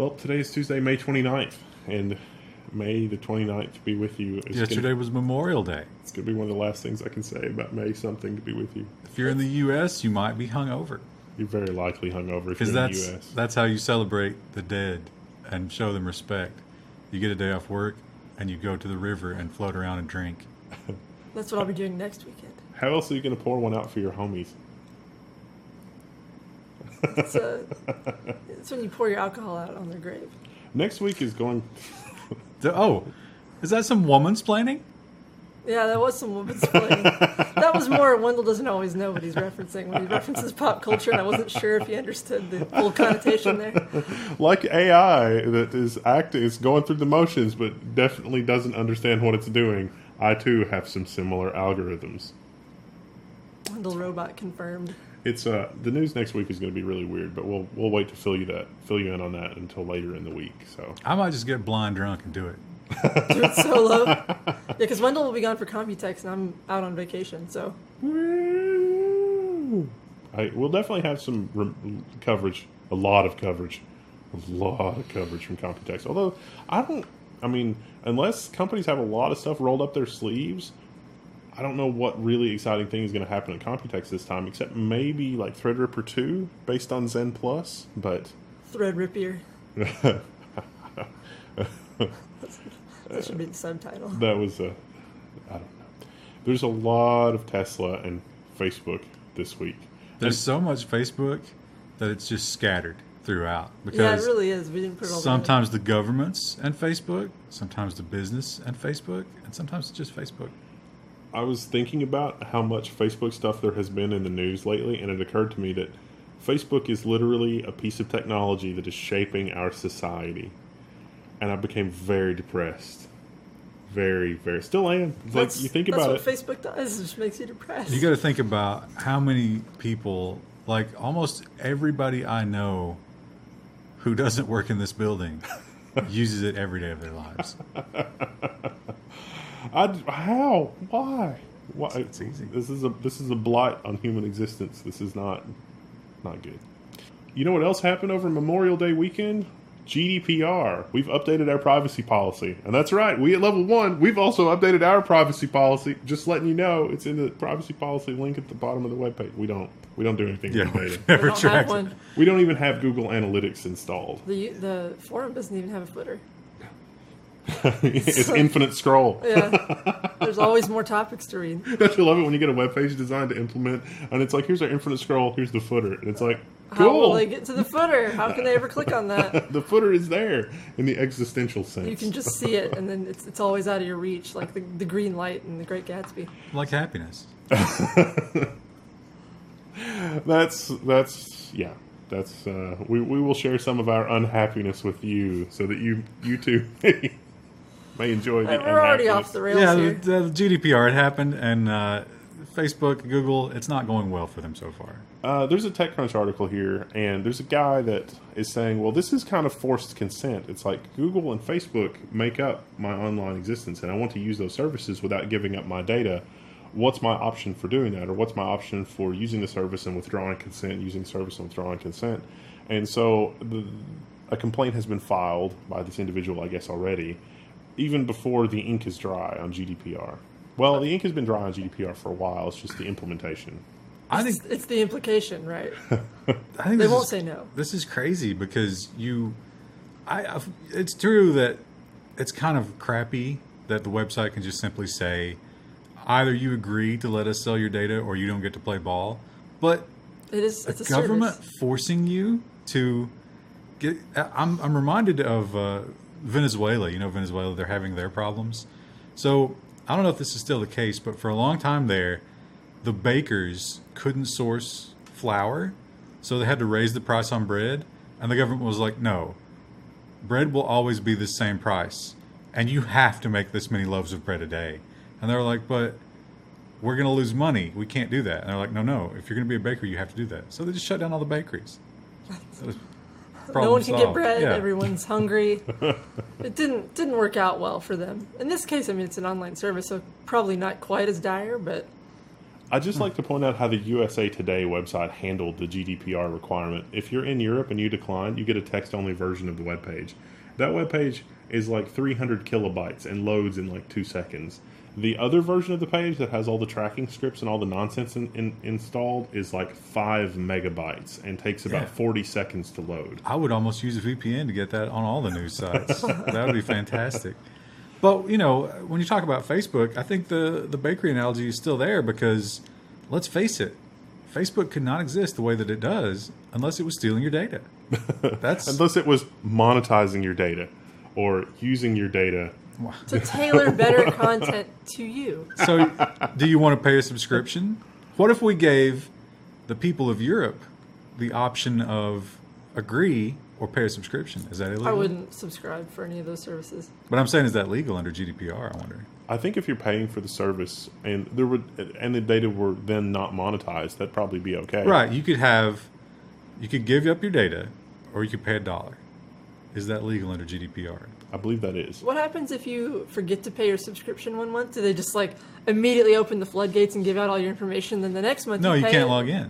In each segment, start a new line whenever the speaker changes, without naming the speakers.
Well, today is Tuesday, May 29th, and May the 29th be with you.
Yesterday was Memorial Day.
It's going to be one of the last things I can say about May something to be with you.
If you're in the U.S., you might be hungover.
You're very likely hungover if you're in the U.S.
That's how you celebrate the dead and show them respect. You get a day off work, and you go to the river and float around and drink.
That's what I'll be doing next weekend.
How else are you going to pour one out for your homies?
It's when you pour your alcohol out on their grave.
Next week is going...
Is that some woman's planning?
Yeah, that was some woman's planning. That was more Wendell doesn't always know what he's referencing when he references pop culture, and I wasn't sure if he understood the full connotation there.
Like AI that is going through the motions but definitely doesn't understand what it's doing. I, too, have some similar algorithms.
Wendell robot confirmed.
It's the news next week is going to be really weird, but we'll wait to fill you in on that until later in the week. So
I might just get blind drunk and do it.
Do it solo. Yeah, because Wendell will be gone for Computex, and I'm out on vacation. So
we'll definitely have some coverage, a lot of coverage from Computex. Although unless companies have a lot of stuff rolled up their sleeves, I don't know what really exciting thing is going to happen at Computex this time, except maybe like Threadripper 2 based on Zen Plus, but...
Threadripper. That should be the subtitle.
That was I don't know. There's a lot of Tesla and Facebook this week.
There's so much Facebook that it's just scattered throughout. Because
yeah, it really is. We didn't put it all
sometimes the governments and Facebook, sometimes the business and Facebook, and sometimes it's just Facebook.
I was thinking about how much Facebook stuff there has been in the news lately, and it occurred to me that Facebook is literally a piece of technology that is shaping our society. And I became very depressed. Very, very. Still am. You think about it.
That's what Facebook does. It just makes you depressed.
You got to think about how many people, like almost everybody I know who doesn't work in this building, uses it every day of their lives.
How? Why?
It's easy.
This is a blight on human existence. This is not good. You know what else happened over Memorial Day weekend? GDPR. We've updated our privacy policy. And that's right. We at Level 1, we've also updated our privacy policy. Just letting you know, it's in the privacy policy link at the bottom of the webpage. We don't do anything with the data.
Never tracked it.
We don't even have Google Analytics installed.
The forum doesn't even have a footer.
It's infinite scroll.
Yeah. There's always more topics to read.
Don't you love it when you get a web page designed to implement and it's like, here's our infinite scroll, here's the footer. And it's like, cool.
How will they get to the footer? How can they ever click on that?
The footer is there in the existential sense.
You can just see it, and then it's always out of your reach, like the green light in The Great Gatsby.
Like happiness.
We will share some of our unhappiness with you so that you too may enjoy the
We're already off the rails here.
The GDPR, it happened, and Facebook, Google, it's not going well for them so far.
There's a TechCrunch article here, and there's a guy that is saying, well, this is kind of forced consent. It's like Google and Facebook make up my online existence, and I want to use those services without giving up my data. What's my option for doing that? Or what's my option for using the service and withdrawing consent, using the service and withdrawing consent? And so a complaint has been filed by this individual, I guess, already, even before the ink is dry on GDPR. Well, the ink has been dry on GDPR for a while. It's just the implementation.
I think it's the implication, right?
I think
they won't say no.
This is crazy because it's true that it's kind of crappy that the website can just simply say, either you agree to let us sell your data or you don't get to play ball. But
it's a
government
service.
Forcing you to get... I'm reminded of Venezuela. You know, Venezuela, they're having their problems. So I don't know if this is still the case, but for a long time there, the bakers couldn't source flour, so they had to raise the price on bread. And the government was like, no, bread will always be the same price. And you have to make this many loaves of bread a day. And they were like, but we're going to lose money. We can't do that. And they're like, no. If you're going to be a baker, you have to do that. So they just shut down all the bakeries.
No one can
solved.
get bread.
Yeah.
Everyone's hungry. It didn't work out well for them. In this case, I mean, it's an online service, so probably not quite as dire, but...
I'd just like to point out how the USA Today website handled the GDPR requirement. If you're in Europe and you decline, you get a text-only version of the webpage. That webpage is like 300 kilobytes and loads in like 2 seconds. The other version of the page that has all the tracking scripts and all the nonsense installed is like 5 megabytes and takes about 40 seconds to load.
I would almost use a VPN to get that on all the news sites. That would be fantastic. But, you know, when you talk about Facebook, I think the bakery analogy is still there because, let's face it, Facebook could not exist the way that it does unless it was stealing your data.
Unless it was monetizing your data or using your data
to tailor better content to you.
So, do you want to pay a subscription? What if we gave the people of Europe the option of agree or pay a subscription? Is that illegal?
I wouldn't subscribe for any of those services.
But I'm saying, is that legal under GDPR? I wonder.
I think if you're paying for the service and the data were then not monetized, that'd probably be okay.
Right. You could give up your data, or you could pay $1. Is that legal under GDPR?
I believe that is.
What happens if you forget to pay your subscription one month? Do they just like immediately open the floodgates and give out all your information? Then the next month,
No, you
pay
can't
it?
log in.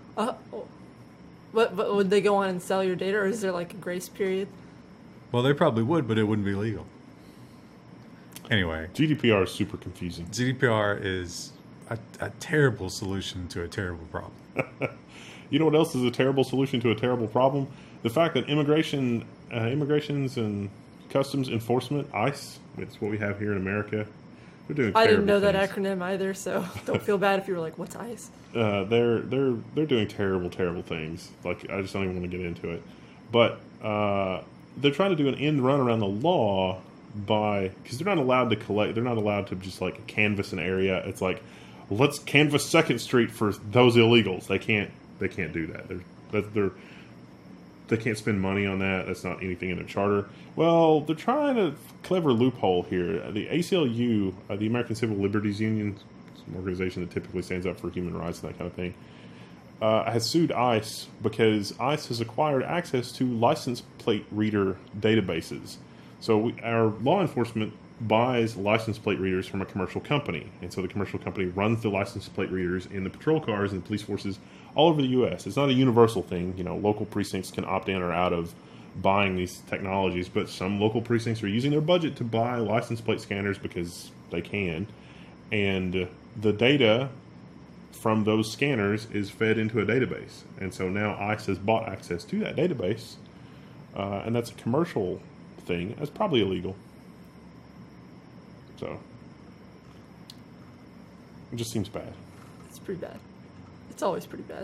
But would they go on and sell your data, or is there like a grace period?
Well, they probably would, but it wouldn't be legal. Anyway,
GDPR is super confusing.
GDPR is a terrible solution to a terrible problem.
You know what else is a terrible solution to a terrible problem? The fact that immigrations and customs enforcement, ICE, it's what we have here in America. They're doing.
I didn't know
things.
that acronym either, so don't feel bad if you were like, "What's ICE?"
They're doing terrible things. Like, I just don't even want to get into it. But they're trying to do an end run around the law because they're not allowed to collect. They're not allowed to just like canvass an area. It's like, let's canvass 2nd Street for those illegals. They can't do that. They can't spend money on that. That's not anything in their charter. Well, they're trying a clever loophole here. The ACLU, the American Civil Liberties Union, it's an organization that typically stands up for human rights and that kind of thing, has sued ICE because ICE has acquired access to license plate reader databases. So our law enforcement buys license plate readers from a commercial company. And so the commercial company runs the license plate readers in the patrol cars and the police forces all over the U.S. It's not a universal thing. You know, local precincts can opt in or out of buying these technologies, but some local precincts are using their budget to buy license plate scanners because they can. And the data from those scanners is fed into a database. And so now ICE has bought access to that database, and that's a commercial thing. That's probably illegal. So it just seems bad.
It's pretty bad. It's always pretty bad.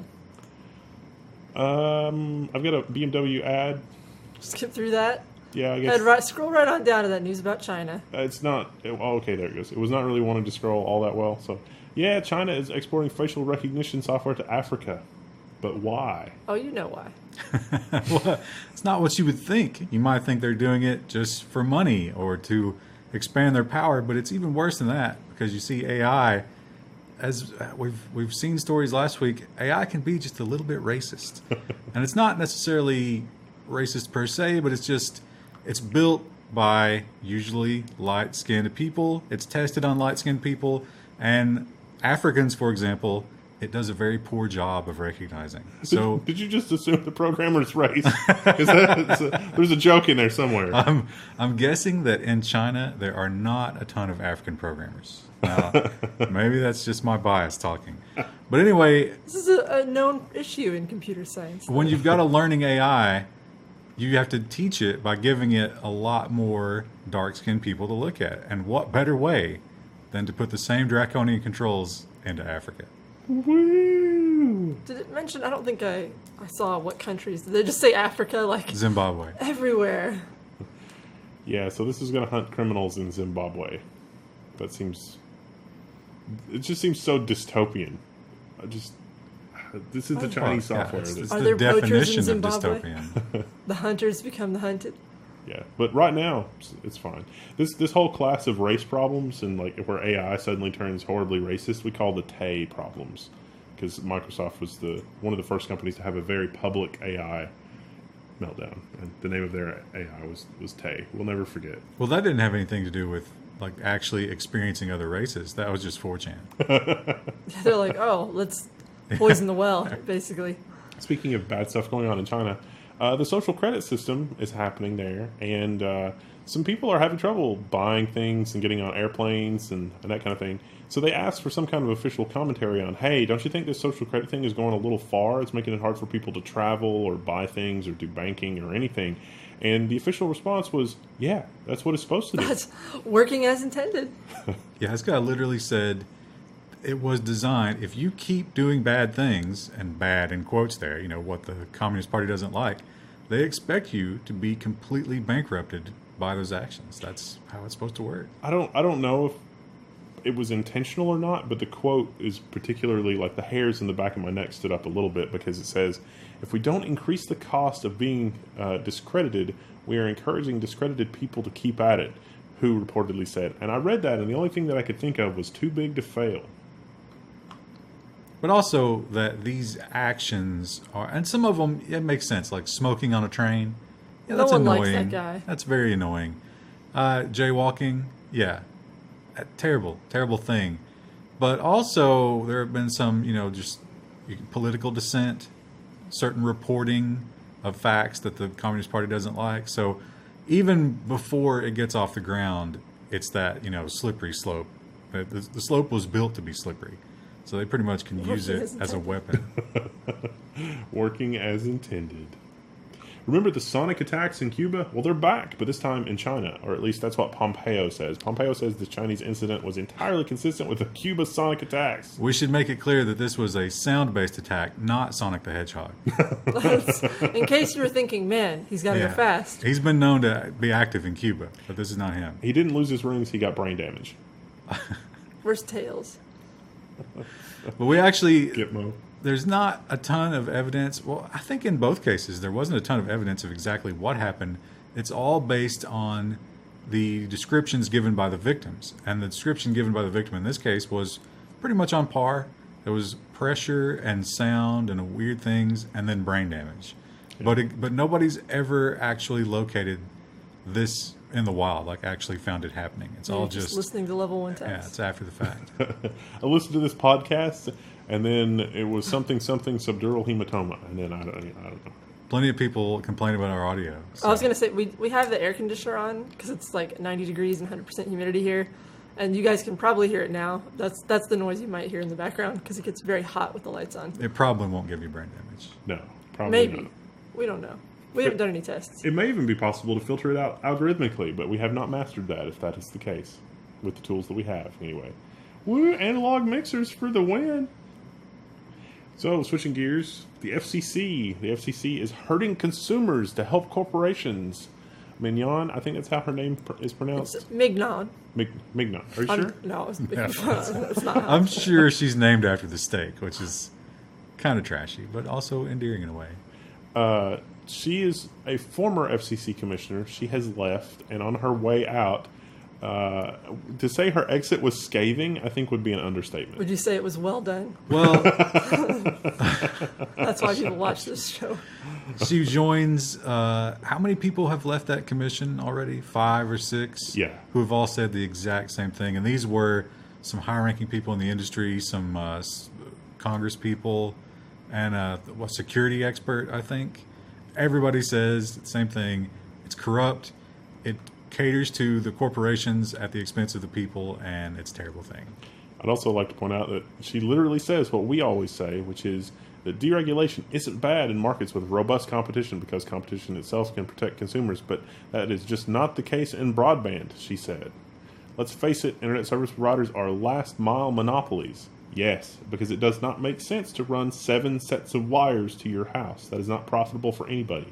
I've got a BMW ad.
Skip through that.
Yeah, I guess.
Scroll right on down to that news about China.
It's not. Okay, there it goes. It was not really wanting to scroll all that well. So, yeah, China is exporting facial recognition software to Africa. But why?
Oh, you know why.
Well, it's not what you would think. You might think they're doing it just for money or to expand their power, but it's even worse than that because you see AI. As we've seen stories last week, AI can be just a little bit racist, and it's not necessarily racist per se, but it's built by usually light-skinned people. It's tested on light-skinned people, and Africans, for example, it does a very poor job of recognizing. So,
did you just assume the programmer's race? There's a joke in there somewhere.
I'm guessing that in China there are not a ton of African programmers. Now, maybe that's just my bias talking. But anyway,
this is a known issue in computer science.
When you've got a learning AI, you have to teach it by giving it a lot more dark-skinned people to look at. And what better way than to put the same draconian controls into Africa?
Woo!
Did it mention? I don't think I saw what countries. Did they just say Africa? Like
Zimbabwe.
Everywhere.
Yeah, so this is going to hunt criminals in Zimbabwe. It just seems so dystopian. This is the Chinese software.
It's
Are
the
there poachers in
definition of
Zimbabwe?
dystopian.
The hunters become the hunted.
Yeah, but right now it's fine. This whole class of race problems and like where AI suddenly turns horribly racist, we call the Tay problems, because Microsoft was one of the first companies to have a very public AI meltdown, and the name of their AI was Tay. We'll never forget.
Well, that didn't have anything to do with like actually experiencing other races. That was just 4chan.
They're like, oh, let's poison the well, basically.
Speaking of bad stuff going on in China, the social credit system is happening there, and some people are having trouble buying things and getting on airplanes and that kind of thing. So they asked for some kind of official commentary on, hey, don't you think this social credit thing is going a little far? It's making it hard for people to travel or buy things or do banking or anything. And the official response was, yeah, that's what it's supposed to do.
That's working as intended.
Yeah, this guy literally said it was designed, if you keep doing bad things, and bad in quotes there, you know, what the Communist Party doesn't like, they expect you to be completely bankrupted by those actions. That's how it's supposed to work.
I don't know if it was intentional or not, but the quote is particularly, like, the hairs in the back of my neck stood up a little bit, because it says, if we don't increase the cost of being discredited, we are encouraging discredited people to keep at it, who reportedly said. And I read that, and the only thing that I could think of was too big to fail.
But also that these actions are, and some of them, it makes sense, like smoking on a train. Yeah,
No
that's
one
annoying.
likes that guy.
That's very annoying. Jaywalking, yeah, terrible, terrible thing. But also there have been some, you know, just political dissent, certain reporting of facts that the Communist Party doesn't like. So even before it gets off the ground, it's that, you know, slippery slope. The slope was built to be slippery. So they pretty much can use it as a weapon.
Working as intended. Remember the sonic attacks in Cuba? Well, they're back, but this time in China, or at least that's what Pompeo says. Pompeo says the Chinese incident was entirely consistent with the Cuba sonic attacks.
We should make it clear that this was a sound-based attack, not Sonic the Hedgehog.
In case you were thinking, man, he's got to go fast.
He's been known to be active in Cuba, but this is not him.
He didn't lose his rings, he got brain damage.
Where's Tails?
But we actually,
Gitmo.
there's not a ton of evidence. Well, I think in both cases, there wasn't a ton of evidence of exactly what happened. It's all based on the descriptions given by the victims. And the description given by the victim in this case was pretty much on par. There was pressure and sound and weird things and then brain damage. Yeah. But nobody's ever actually located this in the wild, like actually found it happening. It's all just
listening to level 1 text.
Yeah, it's after the fact.
I listened to this podcast, and then it was something subdural hematoma, and then I don't know.
Plenty of people complain about our audio. So.
I was going to say, we have the air conditioner on because it's like 90 degrees and 100% humidity here. And you guys can probably hear it now. That's the noise you might hear in the background because it gets very hot with the lights on.
It probably won't give you brain damage.
No, probably
Maybe.
not.
We don't know. We haven't done any tests.
It may even be possible to filter it out algorithmically, but we have not mastered that, if that is the case, with the tools that we have, anyway. Woo, analog mixers for the win! So, switching gears, the FCC. The FCC is hurting consumers to help corporations. Mignon, I think that's how her name is pronounced.
It's Mignon.
Mignon. Are you sure?
No, it's not.
I'm sure she's named after the steak, which is kind of trashy, but also endearing in a way.
She is a former FCC commissioner. She has left, and on her way out, to say her exit was scathing, I think would be an understatement.
Would you say it was well done?
Well,
that's why people watch this show.
She joins. How many people have left that commission already? 5 or 6?
Yeah.
Who have all said the exact same thing. And these were some high-ranking people in the industry, some Congress people, and a security expert, I think. Everybody says the same thing. It's corrupt. It caters to the corporations at the expense of the people, and it's a terrible thing.
I'd also like to point out that she literally says what we always say, which is that deregulation isn't bad in markets with robust competition because competition itself can protect consumers, but that is just not the case in broadband, she said. Let's face it, internet service providers are last-mile monopolies. Yes, because it does not make sense to run 7 sets of wires to your house. That is not profitable for anybody.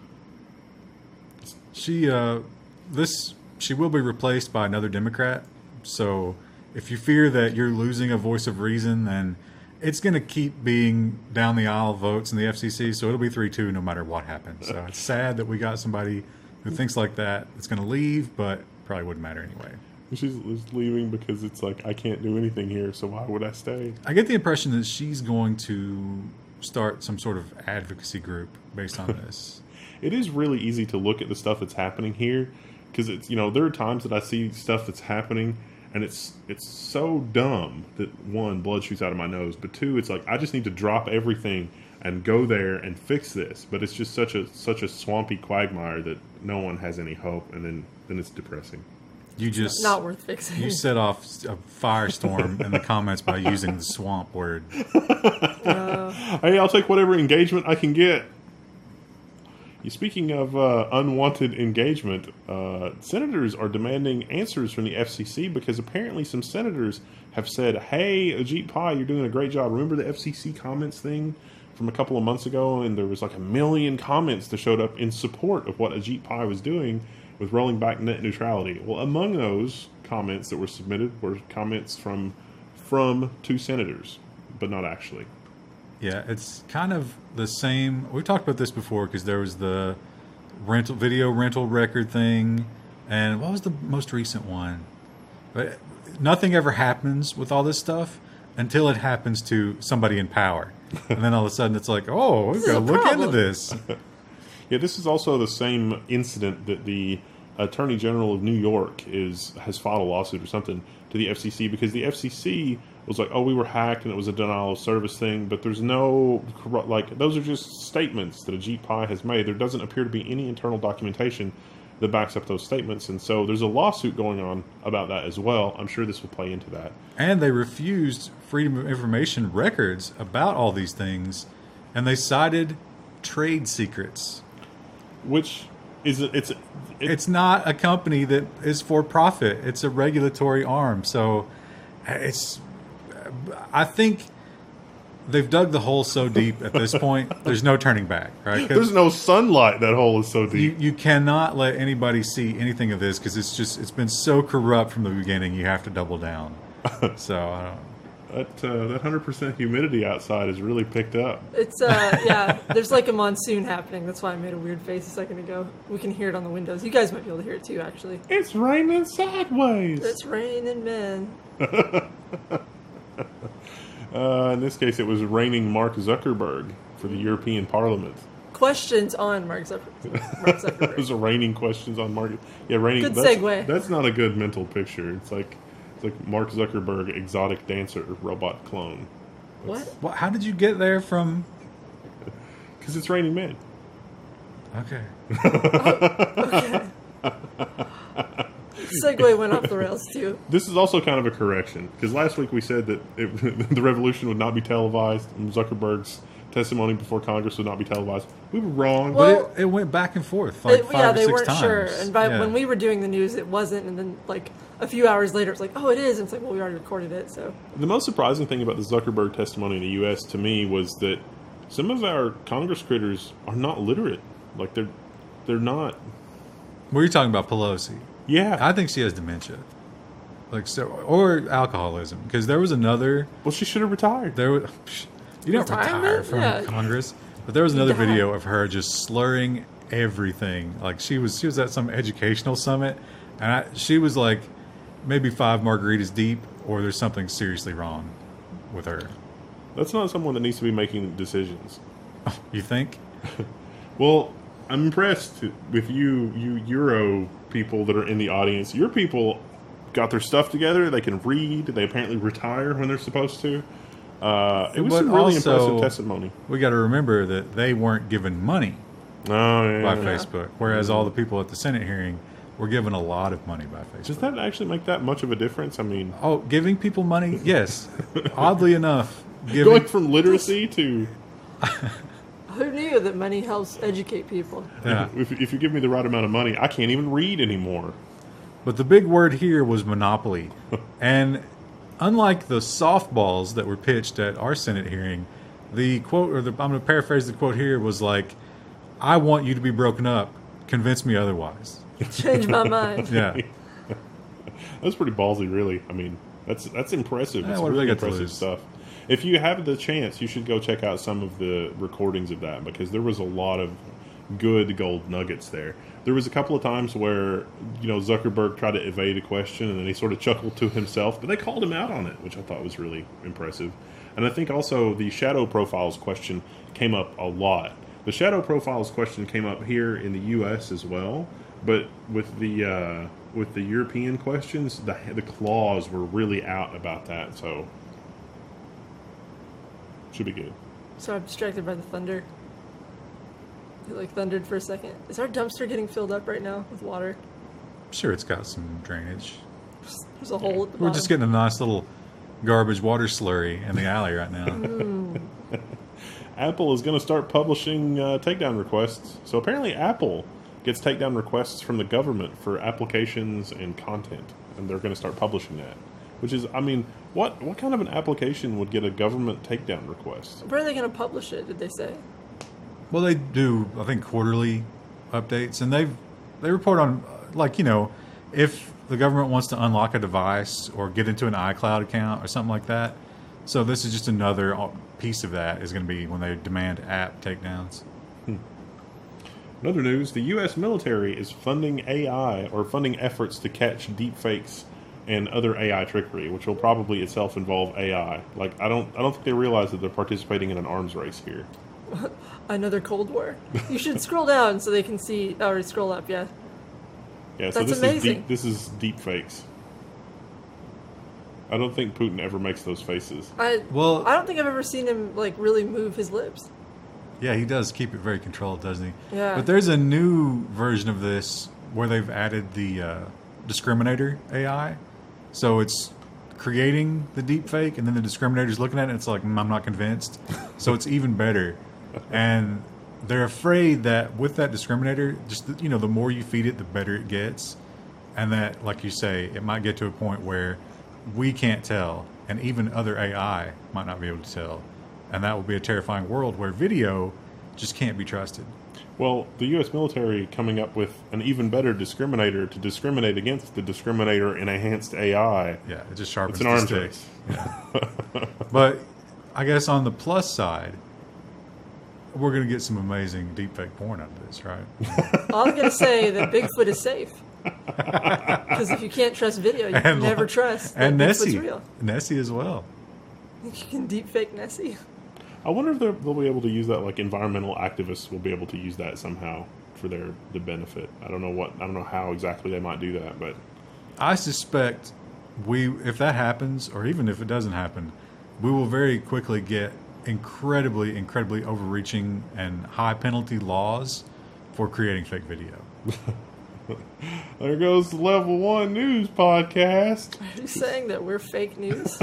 She will be replaced by another Democrat. So if you fear that you're losing a voice of reason, then it's going to keep being down the aisle votes in the FCC. So it'll be 3-2 no matter what happens. So it's sad that we got somebody who thinks like that that's going to leave, but probably wouldn't matter anyway.
She's leaving because it's like, I can't do anything here, so why would I stay?
I get the impression that she's going to start some sort of advocacy group based on this.
It is really easy to look at the stuff that's happening here, because it's there are times that I see stuff that's happening and it's so dumb that one, blood shoots out of my nose, but two, it's like I just need to drop everything and go there and fix this. But it's just such a swampy quagmire that no one has any hope, and then it's depressing.
You just
Not worth fixing.
You set off a firestorm in the comments by using the swamp word.
Hey, I'll take whatever engagement I can get. Speaking of unwanted engagement, senators are demanding answers from the FCC because apparently some senators have said, hey, Ajit Pai, you're doing a great job. Remember the FCC comments thing from a couple of months ago? And there was like 1 million comments that showed up in support of what Ajit Pai was doing with rolling back net neutrality. Well, among those comments that were submitted were comments from 2 senators, but not actually.
Yeah, it's kind of the same. We talked about this before because there was the video rental record thing, and what was the most recent one? But nothing ever happens with all this stuff until it happens to somebody in power, and then all of a sudden it's like, oh, we've got to look into this.
Yeah, this is also the same incident that the Attorney General of New York has filed a lawsuit or something to the FCC because the FCC was like, oh, we were hacked and it was a denial of service thing, but there's no, those are just statements that Ajit Pai has made. There doesn't appear to be any internal documentation that backs up those statements, and so there's a lawsuit going on about that as well. I'm sure this will play into that.
And they refused Freedom of Information records about all these things, and they cited trade secrets.
Which is,
it's not a company that is for profit. It's a regulatory arm. So I think they've dug the hole so deep at this point, there's no turning back, right?
There's no sunlight. That hole is so deep.
You cannot let anybody see anything of this because it's been so corrupt from the beginning. You have to double down. So I don't know.
That 100% humidity outside has really picked up.
It's yeah. There's like a monsoon happening. That's why I made a weird face a second ago. We can hear it on the windows. You guys might be able to hear it too, actually.
It's raining sideways.
It's raining, man.
In this case, it was raining Mark Zuckerberg for the European Parliament.
Questions on Mark Zuckerberg.
It was raining questions on Mark. Yeah, raining.
Good segue.
That's not a good mental picture. It's like Mark Zuckerberg, exotic dancer, robot clone.
What?
How did you get there from?
Because it's raining men.
Okay.
Okay. Segue went off the rails too.
This is also kind of a correction because last week we said that the revolution would not be televised and Zuckerberg's testimony before Congress would not be televised. We were wrong.
Well,
but it went back and forth like five or
they
6
weren't
times.
sure. And when we were doing the news, it wasn't. And then like a few hours later, it's like, oh, it is. And it's like, well, we already recorded it. So
the most surprising thing about the Zuckerberg testimony in the U.S. to me was that some of our Congress critters are not literate. Like they're not.
Were you talking about Pelosi?
Yeah,
I think she has dementia, or alcoholism. Because there was another.
Well, she should have retired.
You don't retire from Congress. But there was another video of her just slurring everything. Like she was at some educational summit, and she was like maybe 5 margaritas deep, or there's something seriously wrong with her.
That's not someone that needs to be making decisions.
You think?
Well, I'm impressed with you Euro people that are in the audience. Your people got their stuff together. They can read. They apparently retire when they're supposed to. It was some really impressive testimony.
We got to remember that they weren't given money by Facebook, whereas all the people at the Senate hearing were given a lot of money by Facebook.
Does that actually make that much of a difference? I mean,
giving people money, yes. Oddly enough,
going from literacy to.
Who knew that money helps educate people?
Yeah.
If you give me the right amount of money, I can't even read anymore.
But the big word here was monopoly. And unlike the softballs that were pitched at our Senate hearing, the quote, I'm going to paraphrase the quote here, was like, I want you to be broken up. Convince me otherwise.
Change my mind.
Yeah.
That's pretty ballsy, really. I mean, that's impressive.
Yeah,
it's
what do
really
they got to
impressive
lose?
stuff. If you have the chance, you should go check out some of the recordings of that because there was a lot of good gold nuggets there. There was a couple of times where, Zuckerberg tried to evade a question and then he sort of chuckled to himself, but they called him out on it, which I thought was really impressive. And I think also the shadow profiles question came up a lot. The shadow profiles question came up here in the U.S. as well, But with the European questions, the claws were really out about that, so should be good.
So I'm distracted by the thunder. It like thundered for a second. Is our dumpster getting filled up right now with water?
I'm sure it's got some drainage.
There's a hole at the
We're
bottom.
just getting a nice little garbage water slurry in the alley right now.
Apple is going to start publishing takedown requests. So apparently Apple gets takedown requests from the government for applications and content, and they're going to start publishing that. Which is, I mean, what kind of an application would get a government takedown request?
Where are they going to publish it, did they say?
Well, they do, I think, quarterly updates, and they report on, like, you know, if the government wants to unlock a device or get into an iCloud account or something like that. So this is just another piece of that is going to be when they demand app takedowns.
In other news, the U.S. military is funding AI or funding efforts to catch deepfakes and other AI trickery, which will probably itself involve AI. Like, I don't think they realize that they're participating in an arms race here.
Another Cold War. You should scroll down so they can see, or scroll up, yeah.
Yeah, so
That's
this
amazing.
this is deep fakes. I don't think Putin ever makes those faces.
I
Well-
don't think I've ever seen him like really move his lips.
Yeah, he does keep it very controlled, doesn't he?
Yeah.
But there's a new version of this where they've added the discriminator AI. So it's creating the deep fake, and then the discriminator's looking at it, and it's like, I'm not convinced. So it's even better. And they're afraid that with that discriminator, just, you know, the more you feed it, the better it gets. And that, like you say, it might get to a point where we can't tell, and even other AI might not be able to tell. And that will be a terrifying world where video just can't be trusted.
Well, the U.S. military coming up with an even better discriminator to discriminate against the discriminator in enhanced AI.
Yeah, it just sharpens
It's an
the
arms
stick.
race.
But I guess on the plus side, we're going to get some amazing deepfake porn out of this, right?
All I'm going to say that Bigfoot is safe. Because if you can't trust video, you can
And
never
like-
trust that
And
Bigfoot's
Nessie.
real.
Nessie as well.
You can deepfake Nessie.
I wonder if they'll be able to use that. Like environmental activists will be able to use that somehow for the benefit. I don't know how exactly they might do that, but
I suspect if that happens, or even if it doesn't happen, we will very quickly get incredibly overreaching and high penalty laws for creating fake video.
there goes the Level 1 News podcast.
Are you saying that we're fake news?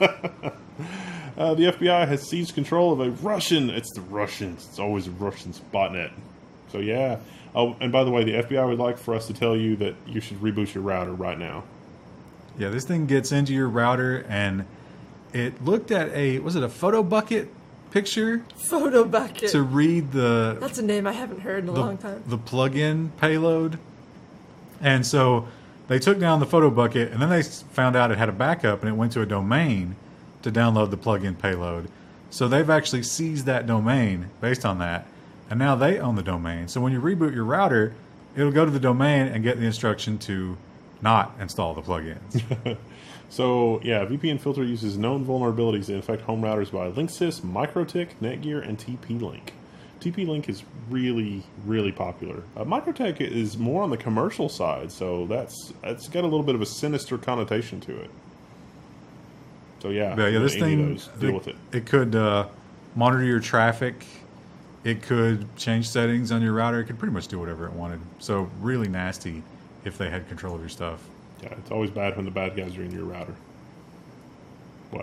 The FBI has seized control of a Russian. It's the Russians. It's always a Russians botnet. So yeah. Oh, and by the way, the FBI would like for us to tell you that you should reboot your router right now.
Yeah, this thing gets into your router, and it looked at was it a photo bucket picture
Photo bucket.
to read
That's a name I haven't heard in a long time.
the plug-in payload. And so they took down the photo bucket, and then they found out it had a backup, and it went to a domain to download the plug-in payload. So they've actually seized that domain based on that, and now they own the domain. So when you reboot your router, it'll go to the domain and get the instruction to not install the plugins.
So yeah, VPN Filter uses known vulnerabilities that infect home routers by Linksys, MikroTik, Netgear, and TP-Link. TP-Link is really, really popular. MikroTik is more on the commercial side, so it's got a little bit of a sinister connotation to it. So yeah,
This
any of
thing,
those, deal with it.
It could monitor your traffic. It could change settings on your router. It could pretty much do whatever it wanted. So really nasty if they had control of your stuff.
Yeah, it's always bad when the bad guys are in your router. What?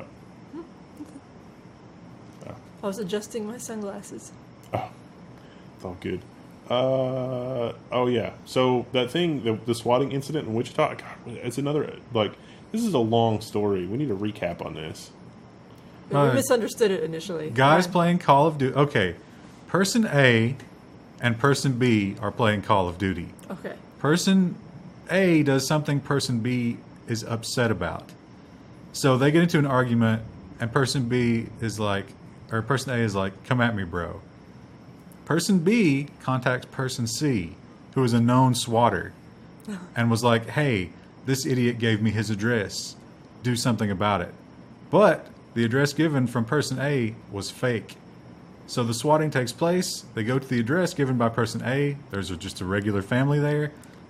I was adjusting my sunglasses.
It's all good. Oh yeah. So that thing, the swatting incident in Wichita, God, it's another, like, this is a long story. We need a recap on this.
We misunderstood it initially.
Guys
Fine.
playing Call of Duty. Okay, person A and person B are playing Call of Duty.
Okay.
Person A does something person B is upset about. So they get into an argument, and person B is like, or person A is like, come at me, bro. Person B contacts person C, who is a known swatter, and was like, hey, this idiot gave me his address. Do something about it. But the address given from person A was fake. So the swatting takes place. They go to the address given by person A. There's just a regular family there.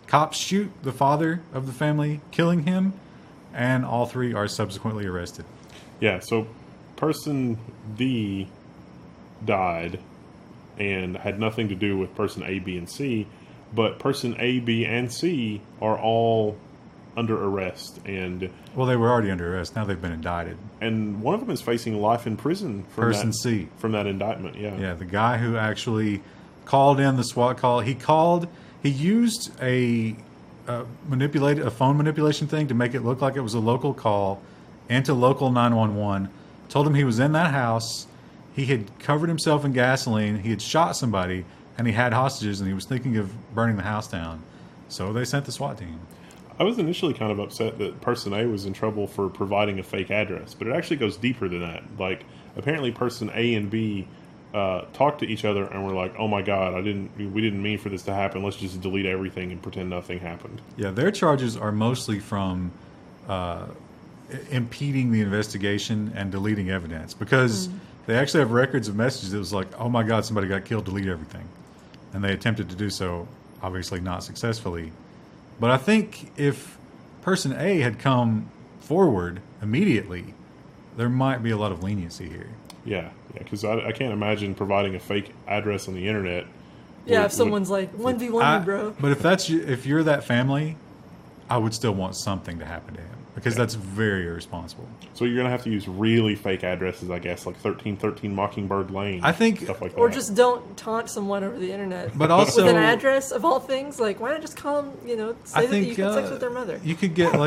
Cops shoot the father of the family, killing him, and all three are subsequently arrested.
Yeah, so person D died and had nothing to do with person A, B, and C, but person A, B, and C are all under arrest, and
Well, they were already under arrest. Now they've been indicted.
one of them is facing life in prison from
Person
that,
C.
from that indictment.
Yeah, the guy who actually called in the SWAT call. He used a phone manipulation thing to make it look like it was a local call into local 911. Told him he was in that house. He had covered himself in gasoline. He had shot somebody, and he had hostages, and he was thinking of burning the house down. So they sent the SWAT team.
I was initially kind of upset that person A was in trouble for providing a fake address, but it actually goes deeper than that. Like, apparently person A and B talked to each other and were like, "Oh my God, we didn't mean for this to happen. Let's just delete everything and pretend nothing happened."
Yeah, their charges are mostly from impeding the investigation and deleting evidence, because they actually have records of messages that was like, "Oh my God, somebody got killed, delete everything." And they attempted to do so, obviously not successfully. But I think if person A had come forward immediately, there might be a lot of leniency here.
Yeah, because I can't imagine providing a fake address on the internet.
Yeah, if someone's like 1v1 me, bro.
But if you're that family, I would still want something to happen to him, because that's very irresponsible.
So you're gonna have to use really fake addresses, I guess, like 1313 Mockingbird Lane.
I think,
stuff like that.
Or just don't taunt someone over the internet.
but also
with an address of all things, like why not just call them? Say that you had sex with their mother.
You could get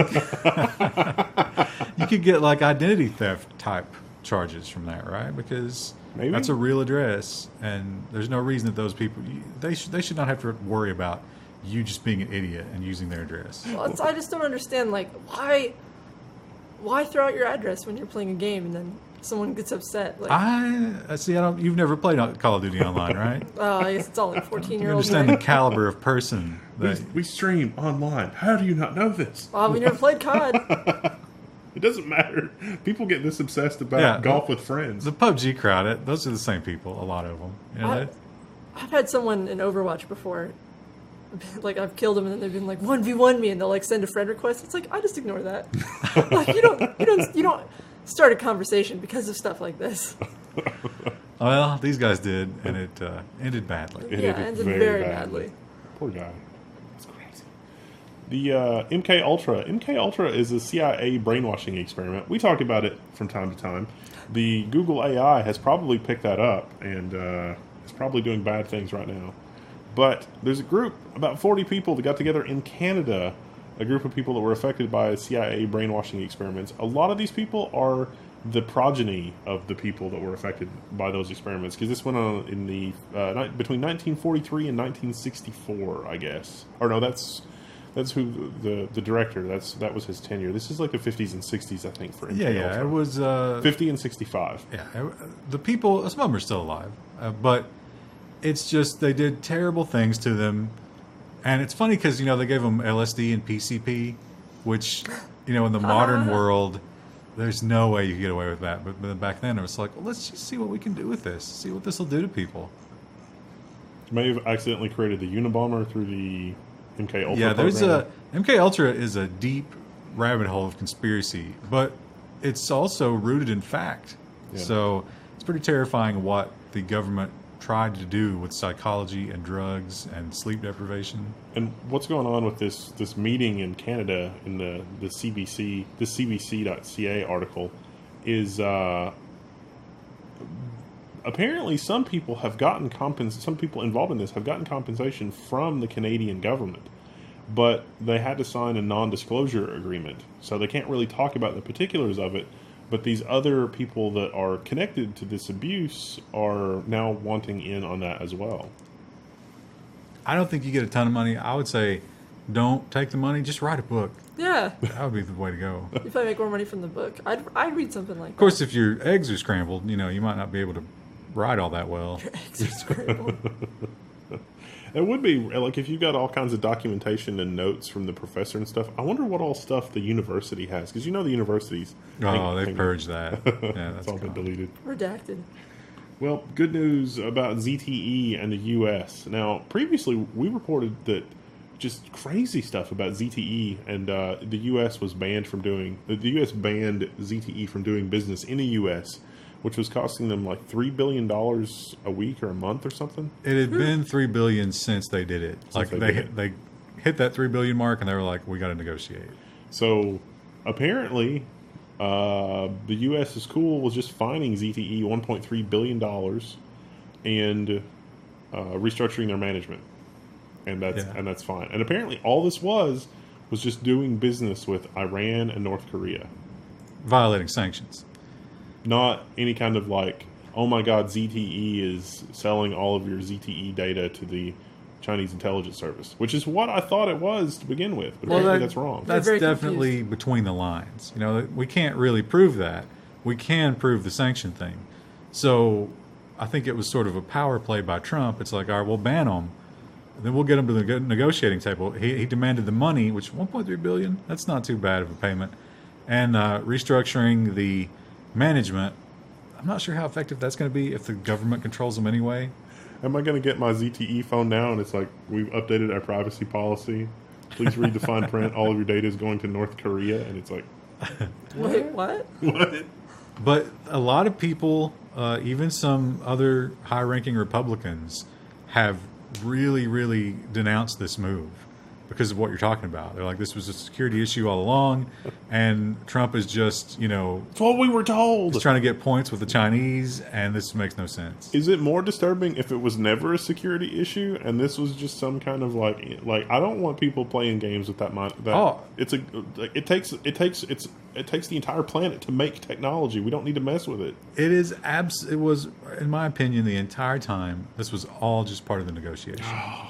like identity theft type charges from that, right? Because
Maybe.
that's a real address, and there's no reason that those people they should not have to worry about you just being an idiot and using their address.
Well, I just don't understand, like, why throw out your address when you're playing a game and then someone gets upset? Like,
I see. You've never played Call of Duty online, right?
I guess it's all like
You
14-year-olds.
understand the caliber of person.
We stream online. How do you not know this?
We never played COD.
It doesn't matter. People get this obsessed about golf with friends.
The PUBG crowd, those are the same people, a lot of them.
I've had someone in Overwatch before, like I've killed them and then they've been like 1v1 me and they'll like send a friend request. It's like, I just ignore that. Like you don't start a conversation because of stuff like this.
Well, these guys did, and it ended badly.
It
Ended very badly.
Poor guy. That's crazy. The MK Ultra. MK Ultra is a CIA brainwashing experiment. We talk about it from time to time. The Google AI has probably picked that up and is probably doing bad things right now. But there's a group, about 40 people, that got together in Canada, a group of people that were affected by CIA brainwashing experiments. A lot of these people are the progeny of the people that were affected by those experiments, because this went on in the between 1943 and 1964, I guess. Or no, that's who the director. That was his tenure. This is like the 50s and 60s, I think. For MK Ultra.
It was
50 and 65.
Yeah, the people. Some of them are still alive, but it's just they did terrible things to them, and it's funny because they gave them LSD and PCP, which in the modern world, there's no way you can get away with that. But back then, it was like, well, let's just see what we can do with this. See what this will do to people.
You may have accidentally created the Unabomber through the MK Ultra.
Yeah,
program.
MK Ultra is a deep rabbit hole of conspiracy, but it's also rooted in fact.
Yeah.
So it's pretty terrifying what the government tried to do with psychology and drugs and sleep deprivation.
And what's going on with this meeting in Canada in the CBC, the CBC.ca article is apparently some people involved in this have gotten compensation from the Canadian government, but they had to sign a non-disclosure agreement, so they can't really talk about the particulars of it. But these other people that are connected to this abuse are now wanting in on that as well.
I don't think you get a ton of money. I would say don't take the money, just write a book.
Yeah.
That would be the way to go.
If I make more money from the book, I'd read something like that.
Of course, if your eggs are scrambled, you might not be able to write all that well.
Your eggs are scrambled.
It would be, like, if you got all kinds of documentation and notes from the professor and stuff, I wonder what all stuff the university has. Because the universities...
they've purged that. Yeah,
it's all been deleted.
Redacted.
Well, good news about ZTE and the U.S. Now, previously, we reported that just crazy stuff about ZTE, and the U.S. was banned from doing. The U.S. banned ZTE from doing business in the U.S., which was costing them like $3 billion a week or a month or something.
It had been $3 billion since they did it. Like
they
they
did it.
they hit that $3 billion mark, and they were like, "We got to negotiate."
So apparently, the U.S. is cool with just fining ZTE $1.3 billion and restructuring their management, and that's fine. And apparently, all this was just doing business with Iran and North Korea,
Violating sanctions.
not any kind of like, oh my God, ZTE is selling all of your ZTE data to the Chinese intelligence service, which is what I thought it was to begin with, but apparently that's wrong.
That's
very
definitely between the lines. You know, we can't really prove that. We can prove the sanction thing. So I think it was sort of a power play by Trump. It's like, all right, we'll ban them. Then we'll get them to the negotiating table. He demanded the money, which $1.3 billion. That's not too bad of a payment. And restructuring the management. I'm not sure how effective that's going to be if the government controls them anyway.
Am I going to get my ZTE phone now and it's like, we've updated our privacy policy? Please read the fine print. All of your data is going to North Korea. And it's like,
Wait, what?
what?
But a lot of people, even some other high-ranking Republicans, have really, really denounced this move because of what you're talking about. They're like, this was a security issue all along, and Trump is just,
It's what we were told.
he's trying to get points with the Chinese, and this makes no sense.
Is it more disturbing if it was never a security issue and this was just some kind of like I don't want people playing games with that mind. It takes the entire planet to make technology. We don't need to mess with it.
It was, in my opinion, the entire time, this was all just part of the negotiation.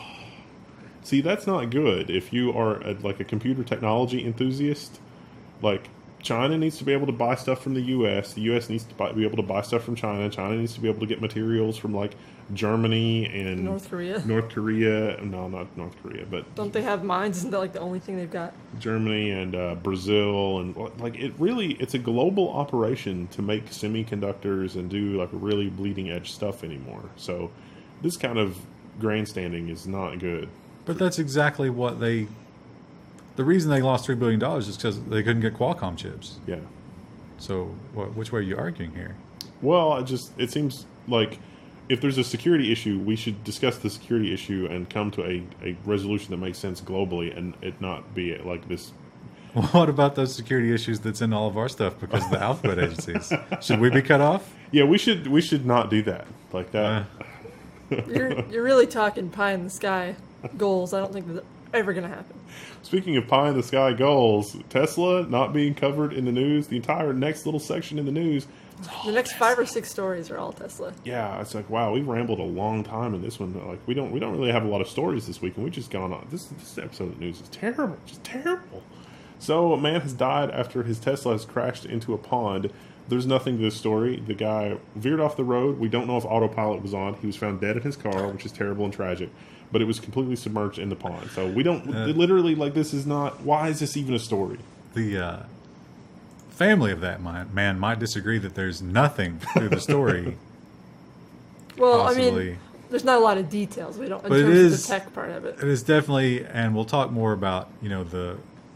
See, that's not good. If you are like a computer technology enthusiast, like China needs to be able to buy stuff from the U.S. The U.S. needs to be able to buy stuff from China. China needs to be able to get materials from like Germany and
North Korea.
No, not North Korea, but
Don't they have mines? Isn't that like the only thing they've got?
Germany and Brazil, and like it's a global operation to make semiconductors and do like really bleeding edge stuff anymore. So this kind of grandstanding is not good.
But that's exactly what the reason they lost $3 billion is because they couldn't get Qualcomm chips.
Yeah.
So which way are you arguing here?
Well, it seems like if there's a security issue, we should discuss the security issue and come to a resolution that makes sense globally, and it not be like this.
Well, what about those security issues that's in all of our stuff because of the alphabet agencies? Should we be cut off?
Yeah, we should not do that like that.
You're really talking pie in the sky goals. I don't think that's ever going to happen.
Speaking of pie in the sky goals, Tesla not being covered in the news, the entire next little section in the news.
The next 5 or 6 stories are all Tesla.
Yeah, it's like, wow, we've rambled a long time in this one. Like we don't really have a lot of stories this week, and we just gone on. This episode of the news is terrible, just terrible. So a man has died after his Tesla has crashed into a pond. There's nothing to this story. The guy veered off the road. We don't know if autopilot was on. He was found dead in his car, which is terrible and tragic. But it was completely submerged in the pond. So we don't literally like this is not. Why is this even a story?
The family of that man might disagree that there's nothing through the story.
Well,
possibly.
I mean, there's not a lot of details. We don't in
But it
terms
is
of the tech part of it.
It is definitely, and we'll talk more about the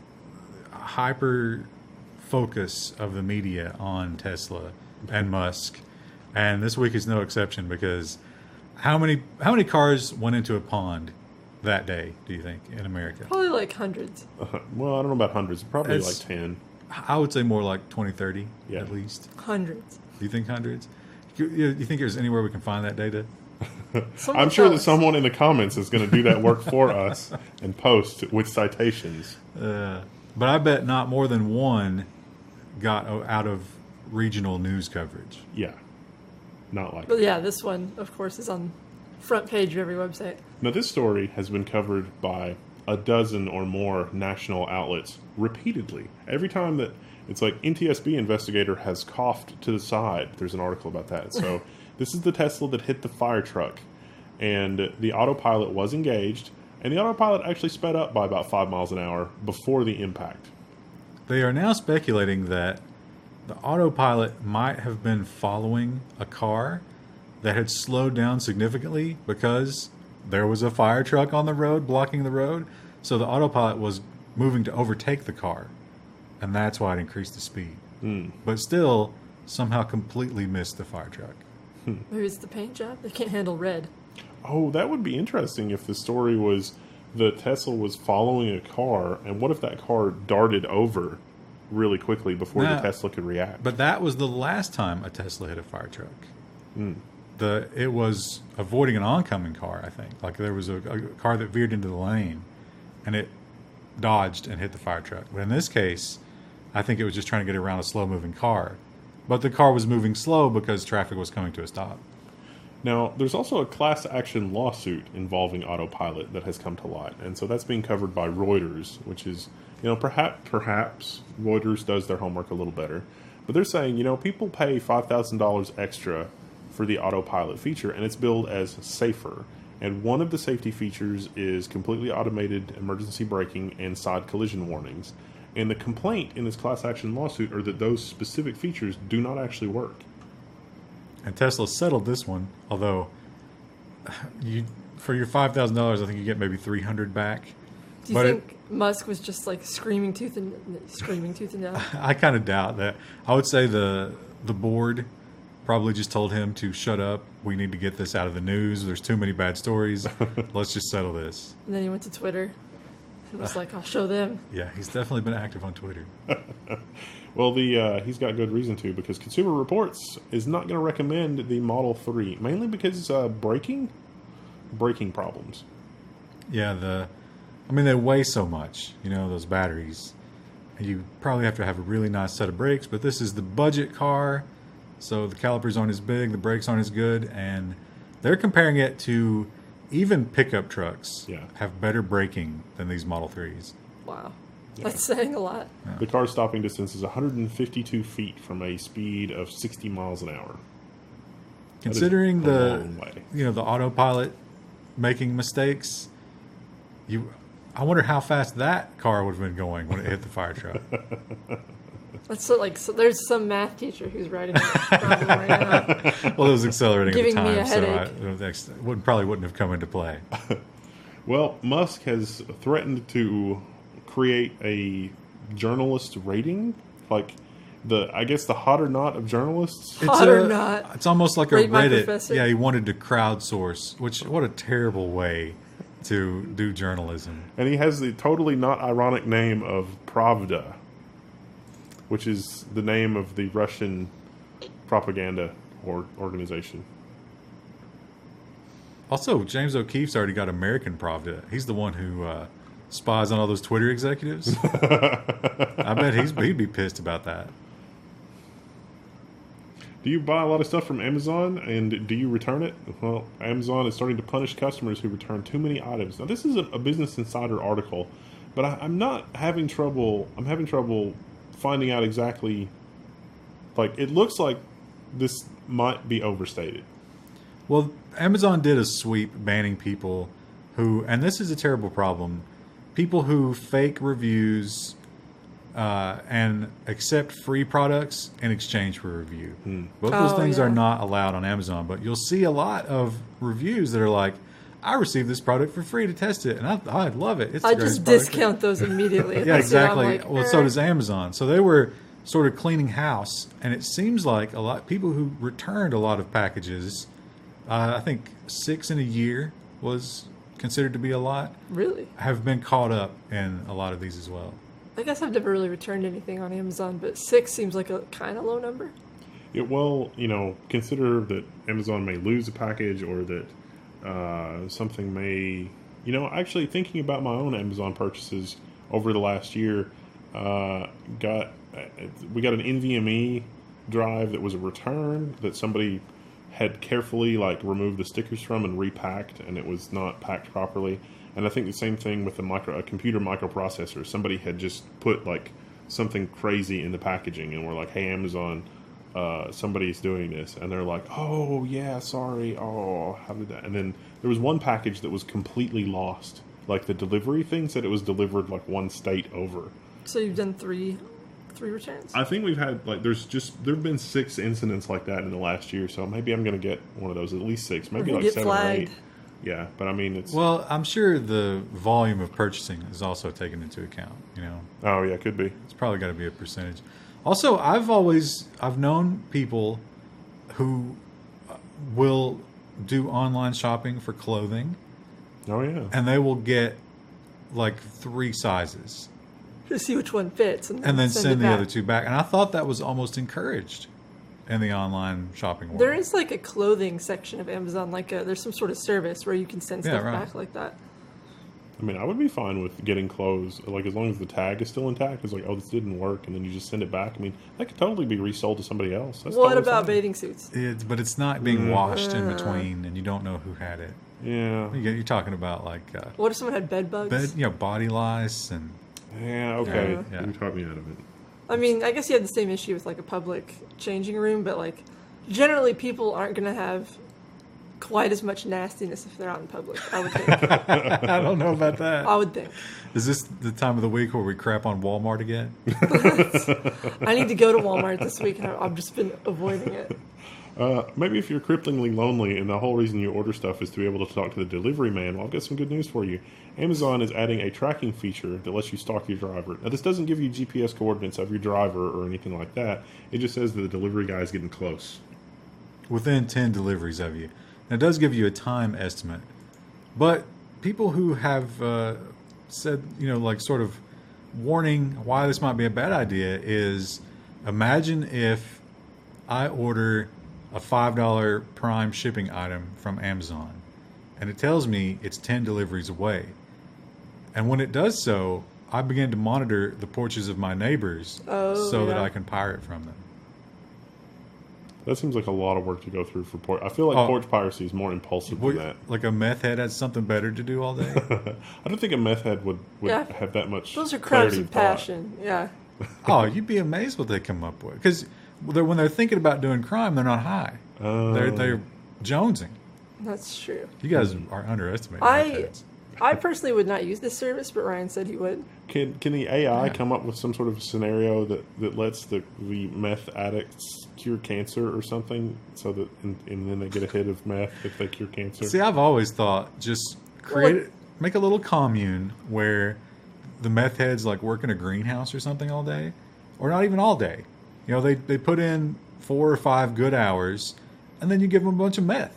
hyper focus of the media on Tesla and Musk, and this week is no exception because how many cars went into a pond that day? Do you think in America?
Probably like hundreds.
Well, I don't know about hundreds. Probably
It's-
like 10.
I would say more like 20, 30
Yeah.
at least.
Hundreds.
Do you think hundreds? You think there's anywhere we can find that data?
Someone
I'm sure
tell
that
us.
someone in the comments is going to do that work for us and post with citations.
But I bet not more than one got out of regional news coverage.
Yeah, not like.
But yeah, this one, of course, is on front page of every website.
Now, this story has been covered by a dozen or more national outlets repeatedly. Every time that it's like NTSB investigator has coughed to the side, there's an article about that. So this is the Tesla that hit the fire truck, and the autopilot was engaged, and the autopilot actually sped up by about 5 miles an hour before the impact.
They are now speculating that the autopilot might have been following a car that had slowed down significantly because there was a fire truck on the road blocking the road. So the autopilot was moving to overtake the car, and that's why it increased the speed. But still, somehow completely missed the fire truck.
Maybe it's the paint job. They can't handle red.
Oh, that would be interesting if the story was the Tesla was following a car, and what if that car darted over really quickly before the Tesla could react?
But that was the last time a Tesla hit a fire truck. It was avoiding an oncoming car, I think. Like there was a car that veered into the lane, and it dodged and hit the fire truck. But in this case, I think it was just trying to get around a slow-moving car. But the car was moving slow because traffic was coming to a stop.
Now, there's also a class action lawsuit involving autopilot that has come to light, and so that's being covered by Reuters, which is, perhaps Reuters does their homework a little better. But they're saying, people pay $5,000 extra for the autopilot feature, and it's billed as safer. And one of the safety features is completely automated emergency braking and side collision warnings. And the complaint in this class action lawsuit are that those specific features do not actually work.
And Tesla settled this one, although for your $5,000, I think you get maybe $300 back.
Do you think Musk was just like screaming tooth and nail?
I kind of doubt that. I would say the board probably just told him to shut up. We need to get this out of the news. There's too many bad stories. Let's just settle this.
And then he went to Twitter and was like, I'll show them.
Yeah, he's definitely been active on Twitter.
Well, he's got good reason to, because Consumer Reports is not going to recommend the Model 3, mainly because braking problems.
Yeah, they weigh so much, those batteries. You probably have to have a really nice set of brakes, but this is the budget car, so the calipers aren't as big, the brakes aren't as good, and they're comparing it to even pickup trucks have better braking than these Model 3s.
Wow. Yeah. That's saying a lot.
Yeah. The car's stopping distance is 152 feet from a speed of 60 miles an hour.
Considering the autopilot making mistakes, I wonder how fast that car would have been going when it hit the fire truck.
That's so there's some math teacher who's writing that problem right now.
Well, it was accelerating
Giving
at the time,
me a headache.
So it probably wouldn't have come into play.
Well, Musk has threatened to create a journalist rating, like the hot or not of journalists.
Hot or not.
It's almost like
Rate
a
my
Reddit.
professor.
Yeah, he wanted to crowdsource, what a terrible way to do journalism.
And he has the totally not ironic name of Pravda, which is the name of the Russian propaganda organization.
Also, James O'Keefe's already got American Pravda. He's the one who spies on all those Twitter executives. I bet he'd be pissed about that.
Do you buy a lot of stuff from Amazon, and do you return it? Well, Amazon is starting to punish customers who return too many items. Now, this is a Business Insider article, but I'm having trouble finding out exactly. Like, it looks like this might be overstated.
Well, Amazon did a sweep banning people who, and this is a terrible problem, people who fake reviews and accept free products in exchange for a review. Both those things are not allowed on Amazon, but you'll see a lot of reviews that are like, I received this product for free to test it, and I love it. It's
I just discount those immediately.
Yeah, exactly. Well, so does Amazon. So they were sort of cleaning house, and it seems like a lot people who returned a lot of packages, I think 6 in a year was considered to be a lot.
Really?
Have been caught up in a lot of these as well.
I guess I've never really returned anything on Amazon, but 6 seems like a kind of low number.
Yeah, well, consider that Amazon may lose a package, or that something may... actually thinking about my own Amazon purchases over the last year, we got an NVMe drive that was a return that somebody had carefully removed the stickers from and repacked, and it was not packed properly. And I think the same thing with a computer microprocessor. Somebody had just put something crazy in the packaging, and we're like, "Hey, Amazon, somebody's doing this," and they're like, "Oh yeah, sorry. Oh, how did that?" And then there was one package that was completely lost. Like the delivery thing said it was delivered one state over.
So you've done three returns?
I think we've had there've been 6 incidents like that in the last year. So maybe I'm going to get one of those, at least 6, maybe 7 or 8. Yeah, but I mean, it's
Well, I'm sure the volume of purchasing is also taken into account.
oh yeah, could be.
It's probably got to be a percentage. Also, I've known people who will do online shopping for clothing,
Oh yeah,
and they will get like 3 sizes
To see which one fits, and
and then
it
send the
back.
other 2 back. And I thought that was almost encouraged in the online shopping world.
There is like a clothing section of Amazon, there's some sort of service where you can send stuff
right.
back like that.
I mean, I would be fine with getting clothes, like as long as the tag is still intact. It's like, oh, this didn't work, and then you just send it back. I mean, that could totally be resold to somebody else. That's
What
totally
about
fine.
bathing suits?
But it's not being washed in between, and you don't know who had it.
Yeah,
You're talking about like
What if someone had bed bugs?
body lice and
yeah, okay.
Yeah.
You talked me out of it.
I mean, I guess you had the same issue with like a public changing room, but like generally people aren't going to have quite as much nastiness if they're out in public, I would think.
I don't know about that.
I would think.
Is this the time of the week where we crap on Walmart again?
I need to go to Walmart this week, and I've just been avoiding it.
Maybe if you're cripplingly lonely and the whole reason you order stuff is to be able to talk to the delivery man, well, I've got some good news for you. Amazon is adding a tracking feature that lets you stalk your driver. Now, this doesn't give you GPS coordinates of your driver or anything like that. It just says that the delivery guy is getting close.
Within 10 deliveries of you. Now, it does give you a time estimate. But people who have said, like sort of warning why this might be a bad idea is imagine if I order a $5 Prime shipping item from Amazon and it tells me it's 10 deliveries away. And when it does so, I begin to monitor the porches of my neighbors so that
yeah.
I can pirate from them.
That seems like a lot of work to go through for porch. I feel like porch piracy is more impulsive than that.
Like a meth head has something better to do all day?
I don't think a meth head would
Yeah.
have that much.
Those are crimes
clarity
of
thought.
passion. Yeah.
Oh, you'd be amazed what they come up with. Because when they're thinking about doing crime, they're not high. They're jonesing.
That's true.
You guys are underestimating meth heads.
I personally would not use this service, but Ryan said he would.
Can the AI come up with some sort of scenario that lets the meth addicts cure cancer or something, so that and then they get a hit of meth if they cure cancer?
See, I've always thought just make a little commune where the meth heads like work in a greenhouse or something all day, or not even all day. They put in 4 or 5 good hours, and then you give them a bunch of meth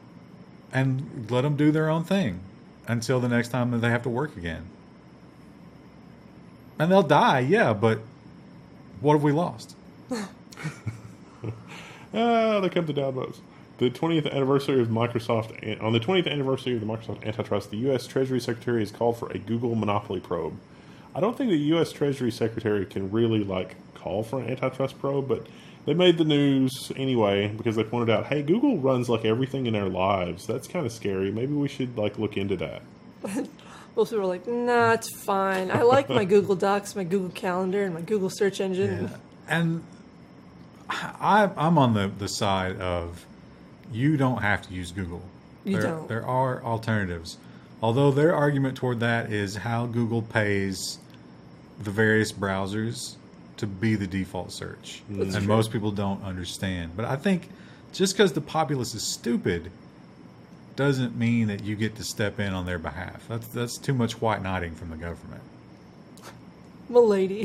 and let them do their own thing until the next time that they have to work again. And they'll die, yeah, but what have we lost?
They come to downvotes. The 20th anniversary of Microsoft. On the 20th anniversary of the Microsoft antitrust, the U.S. Treasury Secretary has called for a Google monopoly probe. I don't think the U.S. Treasury Secretary can really call for an antitrust probe, but they made the news anyway because they pointed out, hey, Google runs everything in our lives. That's kind of scary. Maybe we should look into that.
Most people are like, nah, it's fine. I like my Google Docs, my Google Calendar, and my Google search engine.
Yeah. And I'm on the side of you don't have to use Google.
You don't.
There are alternatives. Although their argument toward that is how Google pays the various browsers to be the default search.
That's
and
true.
most people don't understand. But I think just because the populace is stupid doesn't mean that you get to step in on their behalf. That's too much white knighting from the government.
Milady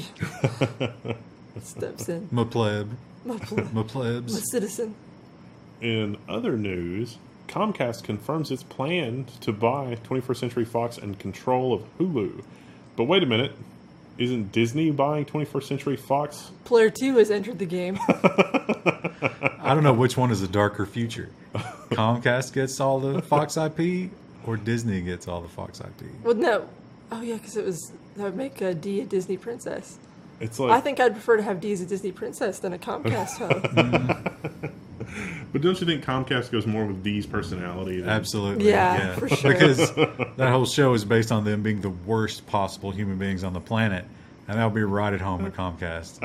steps in.
My pleb.
My plebs.
My plebs.
My citizen.
In other news, Comcast confirms its plan to buy 21st Century Fox and control of Hulu. But wait a minute. Isn't Disney buying 21st Century Fox?
Player 2 has entered the game.
I don't know which one is a darker future. Comcast gets all the Fox IP, or Disney gets all the Fox IP.
Wouldn't that... Oh, yeah, because that would make Dee a Disney princess.
It's
I think I'd prefer to have Dee as a Disney princess than a Comcast hoe.
But don't you think Comcast goes more with Dee's personality?
Absolutely.
Yeah, for sure.
Because that whole show is based on them being the worst possible human beings on the planet. And that'll be right at home at Comcast.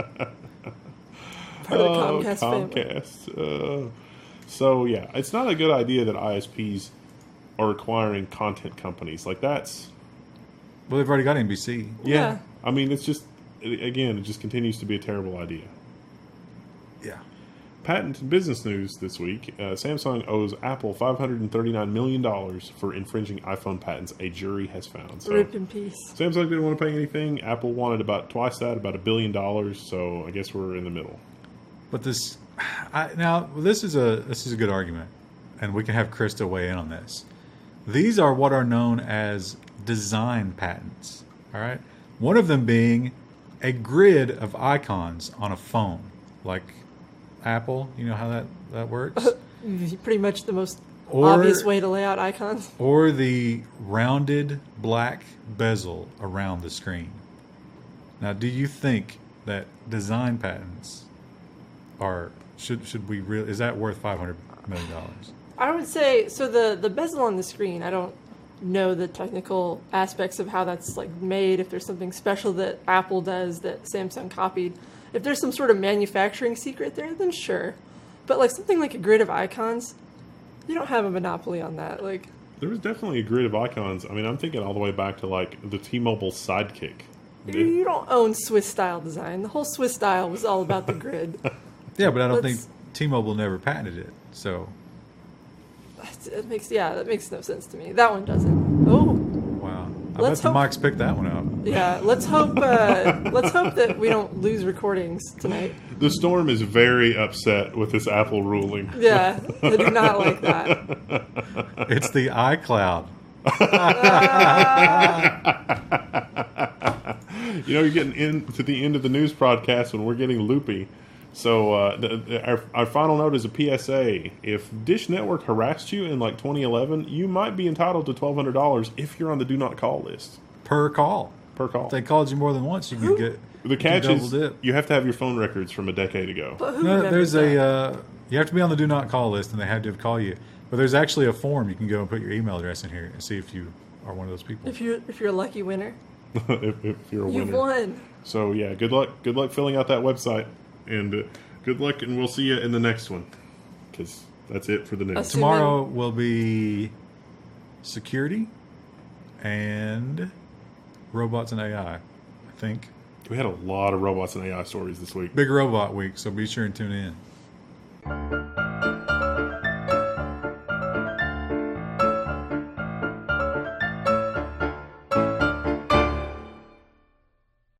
Part of the Comcast family.
Comcast. So, yeah, it's not a good idea that ISPs are acquiring content companies. That's...
Well, they've already got NBC.
Yeah.
I mean, it's just, again, it just continues to be a terrible idea.
Yeah.
patent and business news this week. Samsung owes Apple $539 million for infringing iPhone patents a jury has found. So
Rip in peace.
Samsung didn't want to pay anything. Apple wanted about twice that, about $1 billion. So I guess we're in the middle.
But this is a good argument, and we can have Krista weigh in on this. These are what are known as design patents. All right, one of them being a grid of icons on a phone, like Apple. You know how that works.
Pretty much the most
Or-
obvious way to lay out icons.
Or the rounded black bezel around the screen. Now, do you think that design patents should we really, is that worth $500 million?
I would say, so the bezel on the screen, I don't know the technical aspects of how that's like made, if there's something special that Apple does that Samsung copied. If there's some sort of manufacturing secret there, then sure. But like something like a grid of icons, you don't have a monopoly on that. Like,
There was definitely a grid of icons. I mean, I'm thinking all the way back to like the T-Mobile Sidekick.
you don't own Swiss style design. The whole Swiss style was all about the grid.
Yeah, but I don't
Let's-
think T-Mobile never patented it. So,
That makes no sense to me. That one doesn't. Oh,
wow. I
Let's
bet the
hope-
mics picked that one up.
yeah. Let's hope that we don't lose recordings tonight.
The Storm is very upset with this Apple ruling.
Yeah, I do not like that.
It's the iCloud.
You know, you're getting into the end of the news broadcast when we're getting loopy. So our final note is a PSA. If Dish Network harassed you in like 2011, you might be entitled to $1,200 if you're on the do not call list
Per call.
per call.
If they called you more than once, you could get
The catch
double
is
dip.
you have to have your phone records from a decade ago.
But who
No,
remembers
there's
that?
you have to be on the do not call list, and they have to call you. But there's actually a form you can go and put your email address in here and see if you are one of those people.
If you're a lucky winner,
if you're a
you've
winner.
won.
So yeah, good luck. Good luck filling out that website, and good luck, and we'll see you in the next one. Because that's it for the news.
Assuming-
Tomorrow will be security and robots and AI, I think.
We had a lot of robots and AI stories this week.
Big robot week, so be sure and tune in.